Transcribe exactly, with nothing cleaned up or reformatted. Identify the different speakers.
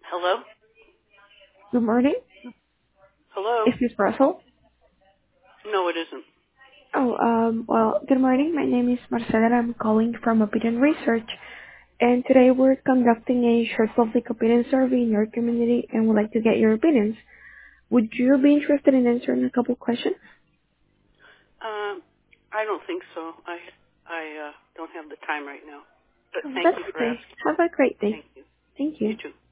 Speaker 1: Hello?
Speaker 2: Good morning.
Speaker 1: Hello?
Speaker 2: Is this Russell?
Speaker 1: No, it isn't.
Speaker 2: Oh, um, well, good morning. My name is Marcela and I'm calling from Opinion Research. And today we're conducting a short public opinion survey in your community and would like to get your opinions. Would you be interested in answering a couple questions?
Speaker 1: Um, I don't think so. I I uh, don't have the time right now. But
Speaker 2: Oh,
Speaker 1: thank
Speaker 2: that's
Speaker 1: you for
Speaker 2: okay.
Speaker 1: asking.
Speaker 2: Have a great day.
Speaker 1: Thank you.
Speaker 2: Thank
Speaker 1: You
Speaker 2: you.
Speaker 1: too.